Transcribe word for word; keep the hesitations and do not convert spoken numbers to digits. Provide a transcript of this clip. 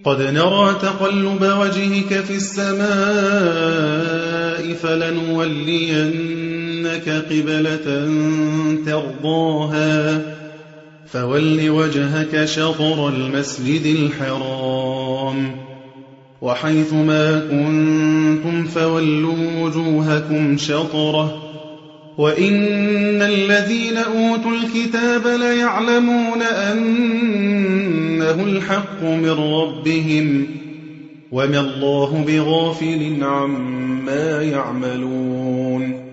قد نرى تقلب وجهك في السماء فلنولينك قبلة ترضاها فول وجهك شطر المسجد الحرام وحيث ما كنتم فولوا وجوهكم شطره وإن الذين أوتوا الكتاب ليعلمون أنه الحق من ربهم وما الله بغافل عما يعملون